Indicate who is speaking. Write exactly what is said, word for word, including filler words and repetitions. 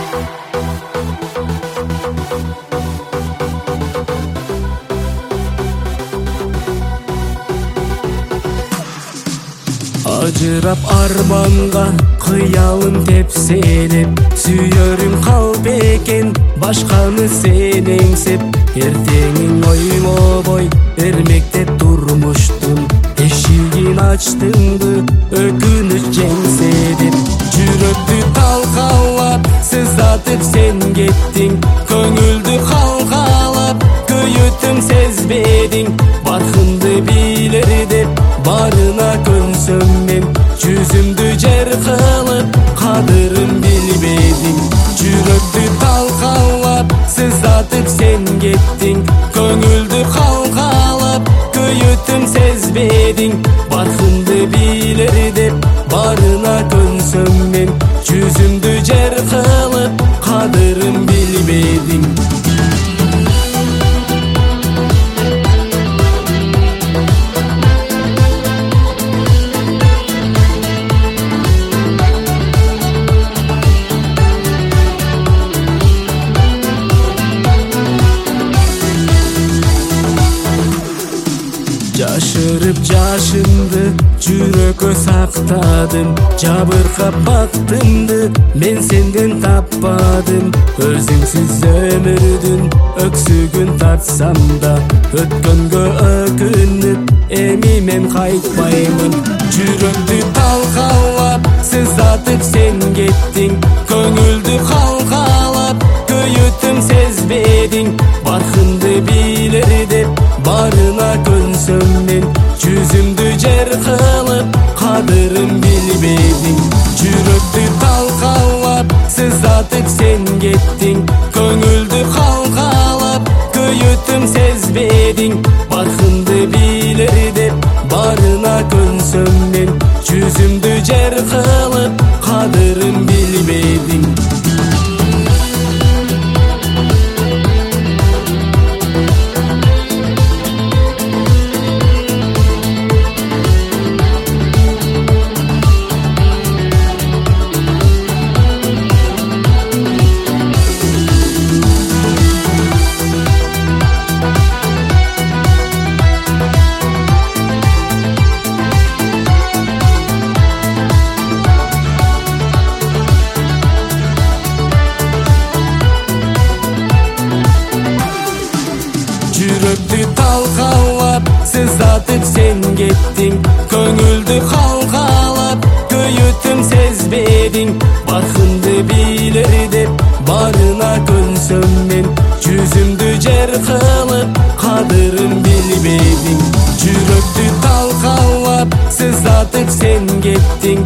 Speaker 1: Ажырап арманга кыялым тепселеп, сүйөрүм калп экен башканы сен эңсеп. Эртеңин ойлобой эрмектеп турмуштум, эшигин ачтыңбы өкүнүч жеңсе деп. Жүрөктү талкалап сыздатып сен кеттиң, көңүлдү калкалап көйөтүм сезбедиң. Баркынды билер деп барына көнсөм мен, жүзүмдү жер кылып кадырын билбедиң. Жүрөктү талкалап сыздатып сен кеттиң, көңүлдү калкалап көйөтүм сезбедиң. Баркынды билер деп барына көнсөм мен, жүзүмдү жер кылып кадырын билбедиң. Жашырып жашымды жүрөккө сактадым, жабыркап бактымды мен сенден таппадым. Өзүңсүз өмүрдүн өксүгүн тартсам да, өткөнгө өкүнүп эми мен кайтпаймын. Жүрөктү талкалап сыздатып сен кеттиң, көңүлдү калкалап көйөтүм сезбедиң. Баркынды билер деп барына көнсөм мен, жүзүмдү жер кылып кадырын билбедиң. Жүрөктү талкалап сыздатып сен кеттиң, көңүлдү калкалап көйөтүм сезбедиң. Баркынды билер деп барына көнсөм мен, жүзүмдү жер кылып кадырын билбедиң. Жүрөктү талкалап сыздатып сен кеттиң, көңүлдү калкалап көйөтүм сезбедиң. Баркынды билер деп барына көнсөм мен, жүзүмдү жер кылып кадырын билбедиң. Жүрөктү талкалап сыздатып сен кеттиң,